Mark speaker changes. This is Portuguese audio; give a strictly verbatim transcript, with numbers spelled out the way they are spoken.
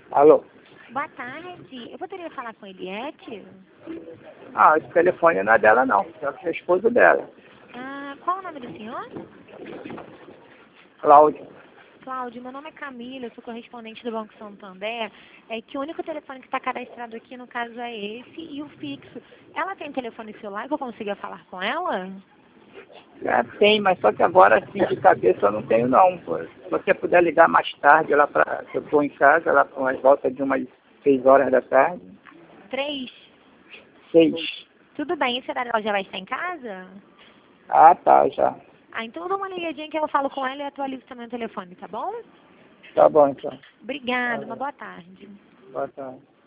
Speaker 1: Alô?
Speaker 2: Boa tarde. Eu poderia falar com a Eliette?
Speaker 1: Ah, esse telefone não é dela não, é o esposo dela,
Speaker 2: Ah, qual o nome do senhor?
Speaker 1: Cláudio.
Speaker 2: Cláudio, meu nome é Camila, eu sou correspondente do Banco Santander. É que o único telefone que está cadastrado aqui, no caso, é esse e o fixo. Ela tem telefone celular que eu consiga falar com ela?
Speaker 1: É, tem, mas só que agora assim de cabeça eu não tenho não. Pô. Se você puder ligar mais tarde lá para eu estou em casa, lá por volta de umas seis horas da tarde.
Speaker 2: Três?
Speaker 1: Seis.
Speaker 2: Tudo bem, esse horário ela já vai estar em casa?
Speaker 1: Ah, tá, já.
Speaker 2: Ah, então eu dou uma ligadinha que eu falo com ela e atualizo também o telefone, tá bom?
Speaker 1: Tá bom então.
Speaker 2: Obrigada, uma
Speaker 1: Tá,
Speaker 2: boa tarde.
Speaker 1: boa tarde.